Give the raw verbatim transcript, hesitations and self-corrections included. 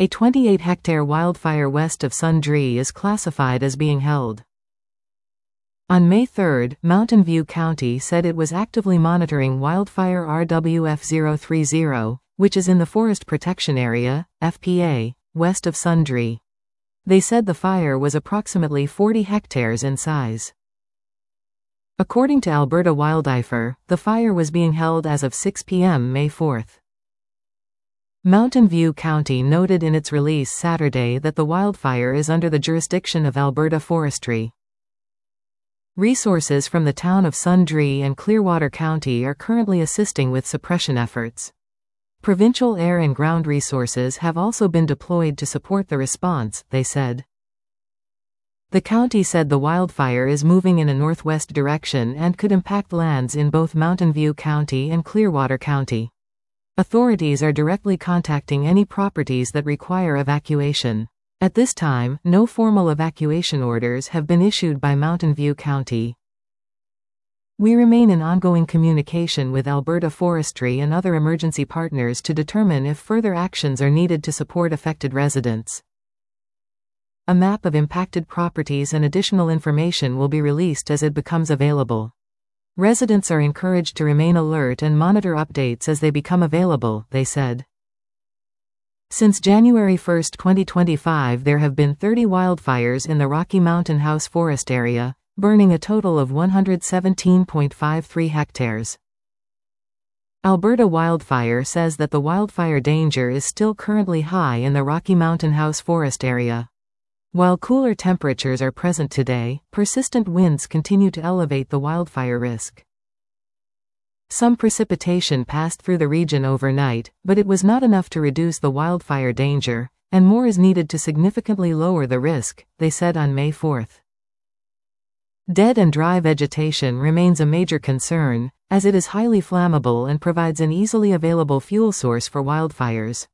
A twenty-eight hectare wildfire west of Sundre is classified as being held. On May third, Mountain View County said it was actively monitoring wildfire R W F zero three zero, which is in the Forest Protection Area, F P A, west of Sundre. They said the fire was approximately forty hectares in size. According to Alberta Wildfire, the fire was being held as of six p m May fourth. Mountain View County noted in its release Saturday that the wildfire is under the jurisdiction of Alberta Forestry. Resources from the town of Sundre and Clearwater County are currently assisting with suppression efforts. Provincial air and ground resources have also been deployed to support the response, they said. The county said the wildfire is moving in a northwest direction and could impact lands in both Mountain View County and Clearwater County. Authorities are directly contacting any properties that require evacuation. At this time, no formal evacuation orders have been issued by Mountain View County. We remain in ongoing communication with Alberta Forestry and other emergency partners to determine if further actions are needed to support affected residents. A map of impacted properties and additional information will be released as it becomes available. Residents are encouraged to remain alert and monitor updates as they become available, they said. Since January first, twenty twenty-five, there have been thirty wildfires in the Rocky Mountain House Forest area, burning a total of one hundred seventeen point five three hectares. Alberta Wildfire says that the wildfire danger is still currently high in the Rocky Mountain House Forest area. While cooler temperatures are present today, persistent winds continue to elevate the wildfire risk. Some precipitation passed through the region overnight, but it was not enough to reduce the wildfire danger, and more is needed to significantly lower the risk, they said on May fourth. Dead and dry vegetation remains a major concern, as it is highly flammable and provides an easily available fuel source for wildfires.